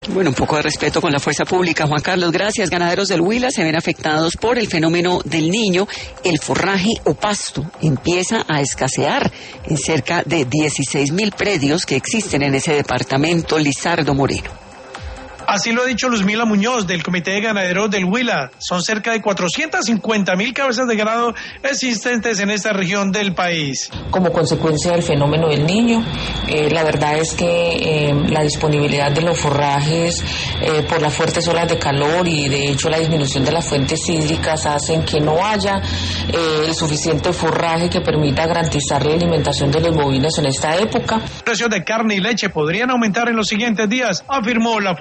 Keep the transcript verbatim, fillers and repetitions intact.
Bueno, un poco de respeto con la fuerza pública. Juan Carlos, gracias. Ganaderos del Huila se ven afectados por el fenómeno del Niño. El forraje o pasto empieza a escasear en cerca de dieciséis mil predios que existen en ese departamento. Lizardo Moreno. Así lo ha dicho Luzmila Muñoz, del Comité de Ganaderos del Huila. Son cerca de cuatrocientas cincuenta mil cabezas de ganado existentes en esta región del país. Como consecuencia del fenómeno del Niño, eh, la verdad es que eh, la disponibilidad de los forrajes eh, por las fuertes olas de calor y de hecho la disminución de las fuentes hídricas hacen que no haya eh, el suficiente forraje que permita garantizar la alimentación de los bovinos en esta época. Los precios de carne y leche podrían aumentar en los siguientes días, afirmó la